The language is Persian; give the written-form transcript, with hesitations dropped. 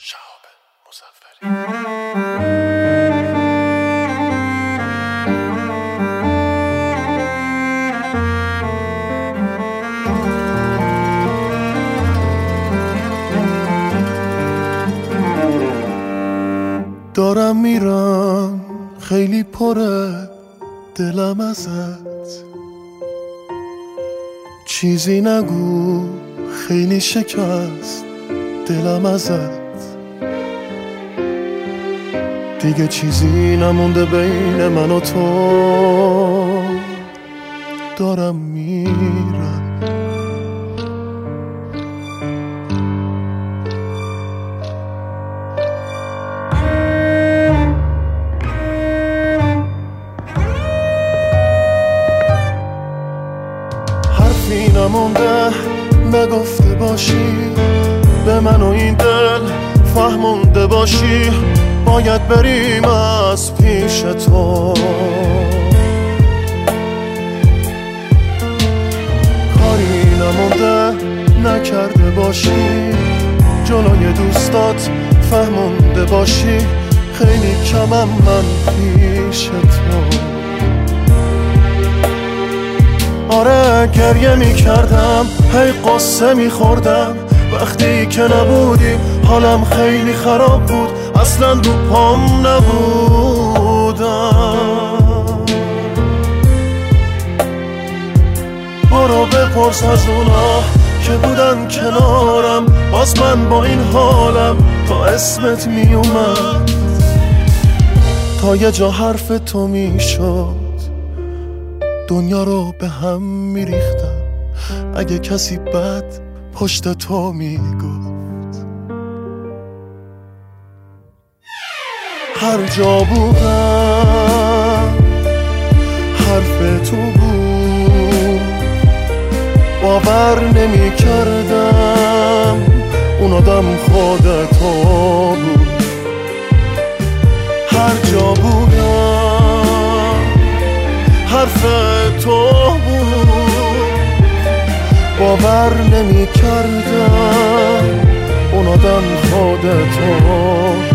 شهاب مظفری. دارم میرم خیلی پره دلم ازت، چیزی نگو خیلی شکست دلم ازت، دیگه چیزی نمونده بین من و تو، دارم میرم. حرفی نمونده نگفته باشی به من و این دل، فهمونده باشی باید بریم از پیش تو، کاری نمونده نکرده باشی جلوی دوستات، فهمونده باشی خیلی کمم من پیش تو. آره گریه میکردم هی قصه میخوردم، وقتی که نبودی حالم خیلی خراب بود، اصلا رو پام نبودم. برو بپرس از اونا که بودن کنارم، باز من با این حالم تا اسمت میومد، تا یه جا حرف تو میشد دنیا رو به هم میریختم، اگه کسی بد پشت تو میگفت. هر جا بودم حرف تو بود، باور نمی کردم اون آدم خود تو بود. هر جا بودم حرف تو بود، باور نمی کردم اون آدم خود تو